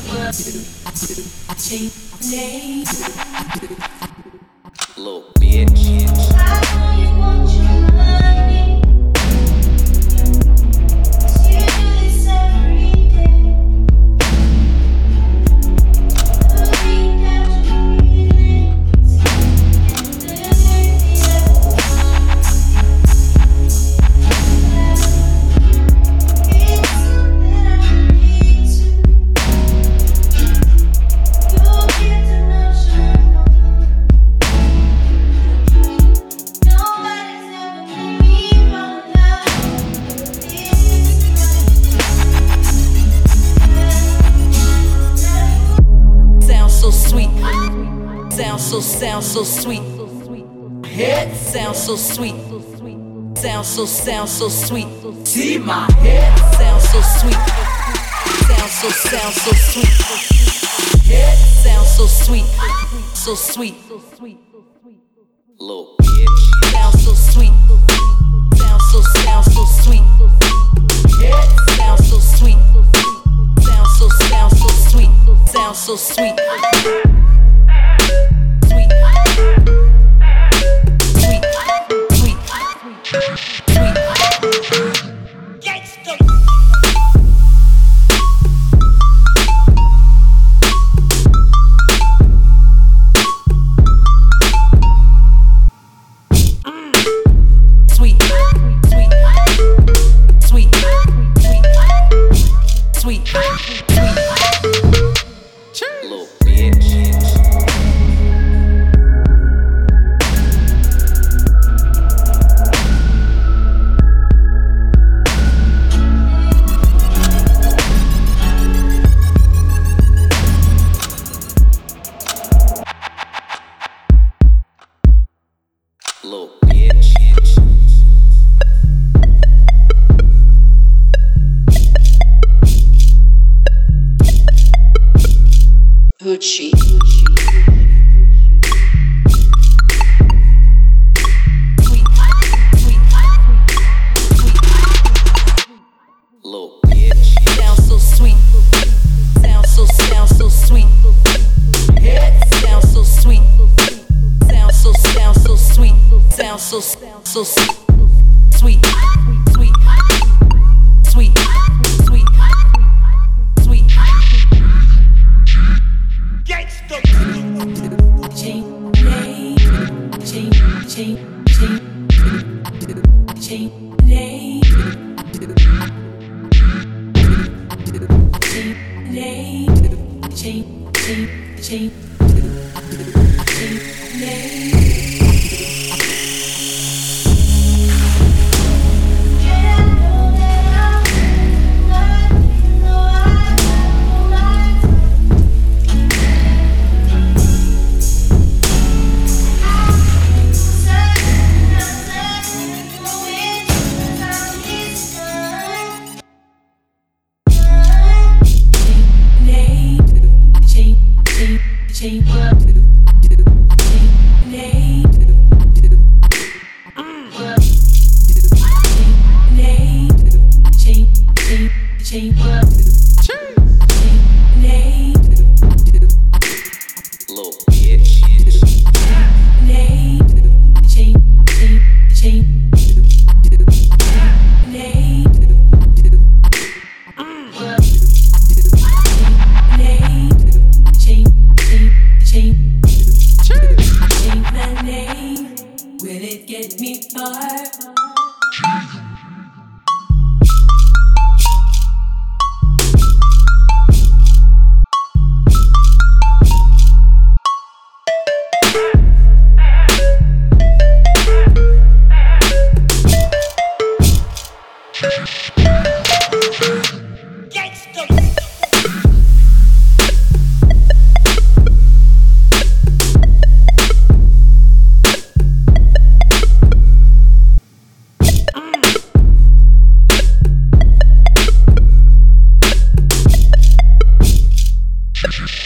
Little bitch. Sounds so sweet. Head sounds so sweet. Sounds so sweet. See my head sounds so sweet. Sounds so sweet. Head sounds so sweet. So sweet. Little bitch. Sounds so sweet. Sounds so sweet. Head sounds so sweet. Sounds so sweet. Sounds so sweet. Little bitch. Hoochie. Little bitch. Sounds so sweet. Sounds so sweet. Head sounds so sweet. Sounds so sweet. Sounds so sweet. Sweet. Sweet. Sweet. Sweet. Sweet. Gangsta. Will it get me far? You